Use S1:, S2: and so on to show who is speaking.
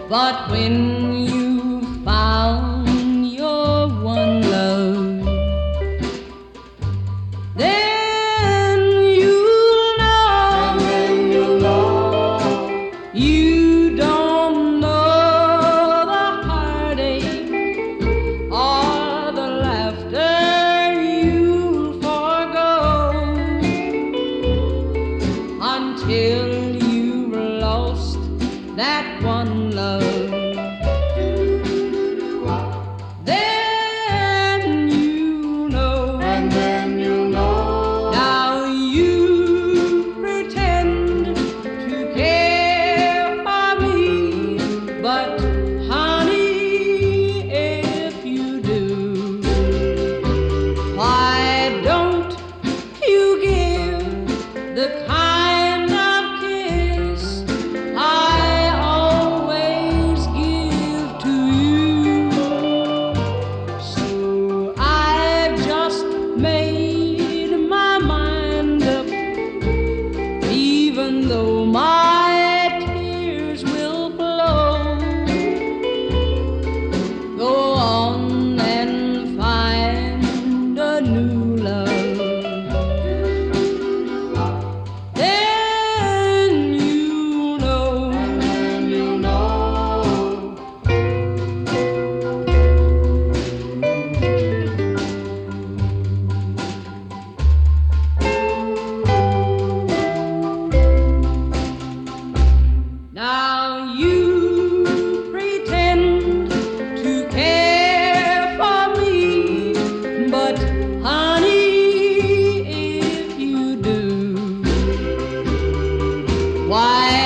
S1: But when you found your one love, then you'll know you don't know the heartache or the laughter you'll forgo until you've lost that one love. Then you know, and then you know. Now you pretend to care for me, but honey, if you do, why don't you give the kind of kiss I always give to you? So I've just made my mind up, even though my tears will flow. Go on and find a new love. Then you know. Now you pretend to care for me, but honey, if you do, why